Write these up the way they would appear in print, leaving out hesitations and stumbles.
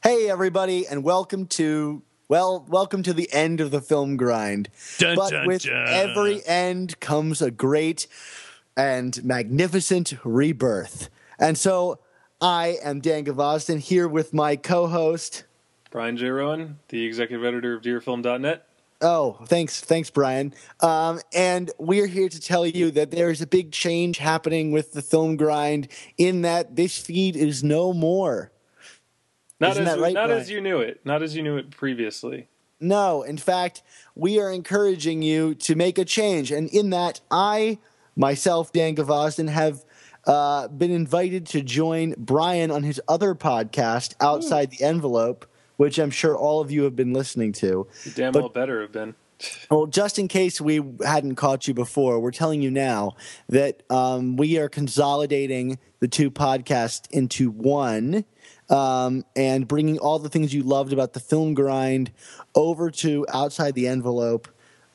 Hey, everybody, and welcome to the end of the film grind. Dun, but dun, with dun. every end comes a great and magnificent rebirth. And so I am Dan Gavoston here with my co-host. Brian J. Rowan, the executive editor of DeerFilm.net. Oh, thanks, Brian. And we're here to tell you that there's a big change happening with the film grind in that this feed is no more. Not as you knew it previously. No, in fact, we are encouraging you to make a change. And in that, I, myself, Dan Gavoston, have been invited to join Brian on his other podcast, Outside the Envelope, which I'm sure all of you have been listening to. You damn well better have been. Well, just in case we hadn't caught you before, we're telling you now that we are consolidating the two podcasts into one. And bringing all the things you loved about the film grind over to Outside the Envelope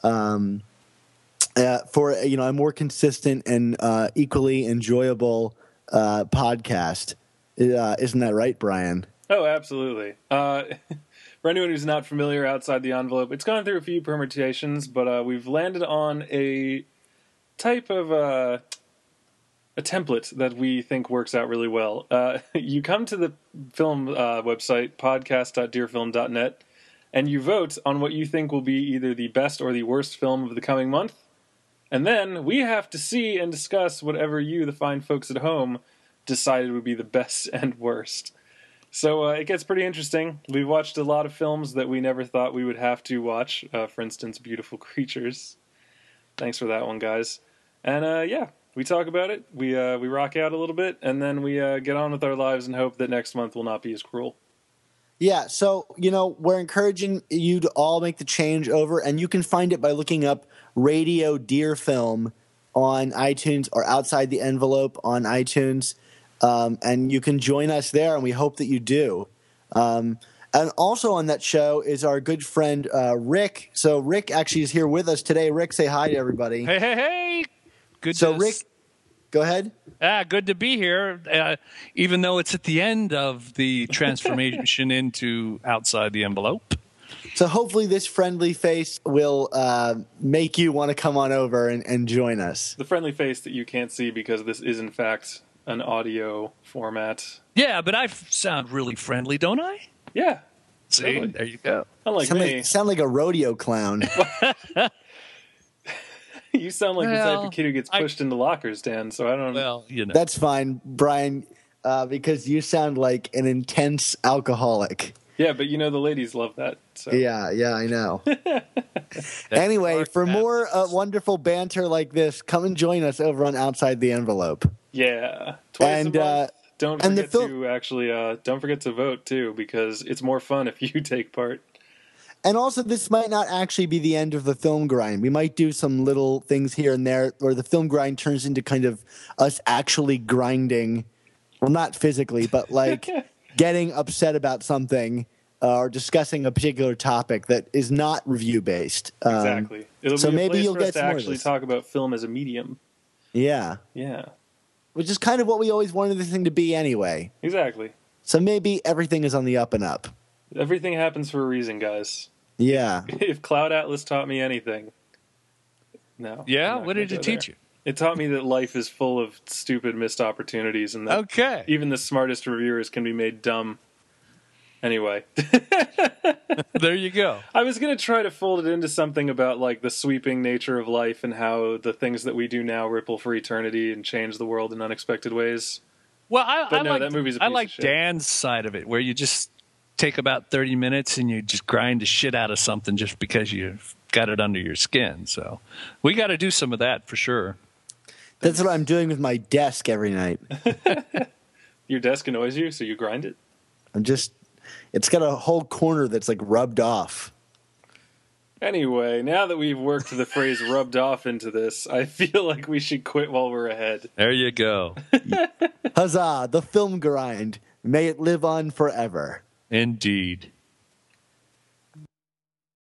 for a more consistent and equally enjoyable podcast. Isn't that right, Brian? Oh, absolutely. For anyone who's not familiar, Outside the Envelope, it's gone through a few permutations, but we've landed on a type of a template that we think works out really well. You come to the film website, podcast.deerfilm.net, and you vote on what you think will be either the best or the worst film of the coming month. And then we have to see and discuss whatever you, the fine folks at home, decided would be the best and worst. So it gets pretty interesting. We've watched a lot of films that we never thought we would have to watch. For instance, Beautiful Creatures. Thanks for that one, guys. And yeah. We talk about it, we rock out a little bit, and then we get on with our lives and hope that next month will not be as cruel. Yeah, so, we're encouraging you to all make the change over, and you can find it by looking up Radio Deer Film on iTunes or Outside the Envelope on iTunes, and you can join us there, and we hope that you do. And also on that show is our good friend Rick. So Rick actually is here with us today. Rick, say hi to everybody. Hey. Good. So, Rick, go ahead. Good to be here, even though it's at the end of the transformation into Outside the Envelope. So hopefully this friendly face will make you want to come on over and join us. The friendly face that you can't see because this is, in fact, an audio format. Yeah, but I sound really friendly, don't I? Yeah. See, totally. There you go. Unlike me. Sound like a rodeo clown. You sound like the type of kid who gets pushed into lockers, Dan, so I don't know. Well, That's fine, Brian, because you sound like an intense alcoholic. Yeah, but the ladies love that. So. Yeah, I know. Anyway, for more wonderful banter like this, come and join us over on Outside the Envelope. Yeah. Twice a month. Don't forget to vote, too, because it's more fun if you take part. And also, this might not actually be the end of the film grind. We might do some little things here and there where the film grind turns into kind of us actually grinding. Well, not physically, but like getting upset about something or discussing a particular topic that is not review-based. Exactly. It'll so be a maybe place you'll for get us to actually talk about film as a medium. Yeah. Yeah. Which is kind of what we always wanted this thing to be anyway. Exactly. So maybe everything is on the up and up. Everything happens for a reason, guys. Yeah. If Cloud Atlas taught me anything, no. Yeah, what did it teach you? It taught me that life is full of stupid missed opportunities, and that even the smartest reviewers can be made dumb. Anyway. There you go. I was going to try to fold it into something about like the sweeping nature of life and how the things that we do now ripple for eternity and change the world in unexpected ways. Well, that movie's a piece I like of shit. Dan's side of it, where you just take about 30 minutes and you just grind the shit out of something just because you've got it under your skin. So we got to do some of that for sure. That's what I'm doing with my desk every night. Your desk annoys you, so you grind it? It's got a whole corner that's like rubbed off. Anyway, now that we've worked the phrase rubbed off into this, I feel like we should quit while we're ahead. There you go. Huzzah, the film grind. May it live on forever. Indeed.